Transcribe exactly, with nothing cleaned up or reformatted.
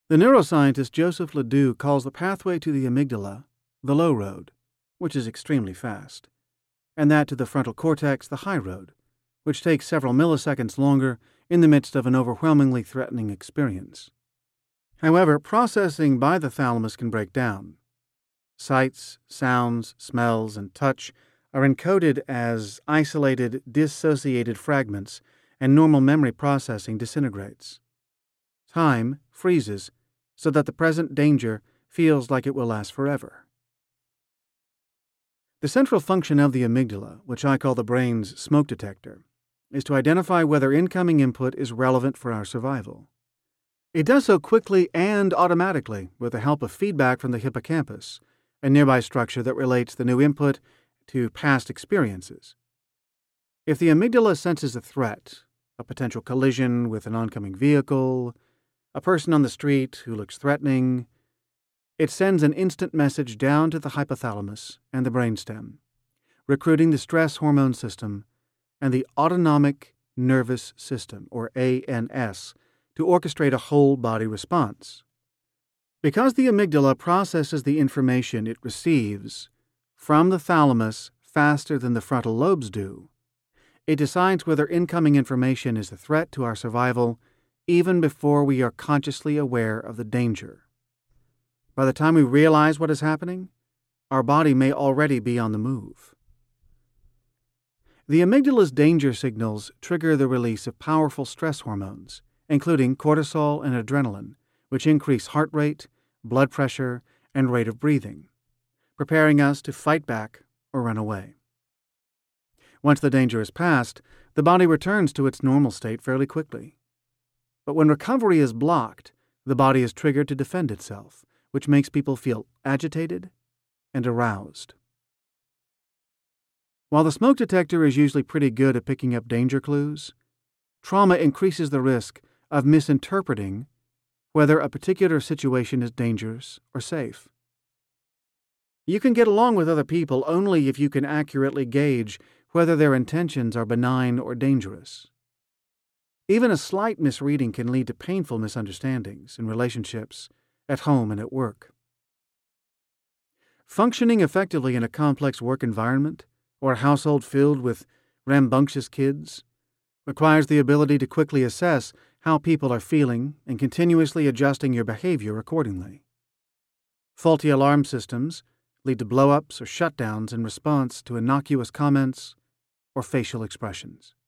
The neuroscientist Joseph Ledoux calls the pathway to the amygdala the low road, which is extremely fast, and that to the frontal cortex the high road, which takes several milliseconds longer in the midst of an overwhelmingly threatening experience. However, processing by the thalamus can break down. Sights, sounds, smells, and touch are encoded as isolated, dissociated fragments, and normal memory processing disintegrates. Time freezes so that the present danger feels like it will last forever. The central function of the amygdala, which I call the brain's smoke detector, is to identify whether incoming input is relevant for our survival. It does so quickly and automatically with the help of feedback from the hippocampus, a nearby structure that relates the new input to past experiences. If the amygdala senses a threat, a potential collision with an oncoming vehicle, a person on the street who looks threatening, it sends an instant message down to the hypothalamus and the brainstem, recruiting the stress hormone system and the autonomic nervous system, or A N S, to orchestrate a whole-body response. Because the amygdala processes the information it receives from the thalamus faster than the frontal lobes do, it decides whether incoming information is a threat to our survival even before we are consciously aware of the danger. By the time we realize what is happening, our body may already be on the move. The amygdala's danger signals trigger the release of powerful stress hormones, including cortisol and adrenaline, which increase heart rate, blood pressure, and rate of breathing, preparing us to fight back or run away. Once the danger is past, the body returns to its normal state fairly quickly. But when recovery is blocked, the body is triggered to defend itself, which makes people feel agitated and aroused. While the smoke detector is usually pretty good at picking up danger clues, trauma increases the risk of misinterpreting whether a particular situation is dangerous or safe. You can get along with other people only if you can accurately gauge whether their intentions are benign or dangerous. Even a slight misreading can lead to painful misunderstandings in relationships, at home and at work. Functioning effectively in a complex work environment or a household filled with rambunctious kids requires the ability to quickly assess how people are feeling and continuously adjusting your behavior accordingly. Faulty alarm systems lead to blow-ups or shutdowns in response to innocuous comments or facial expressions.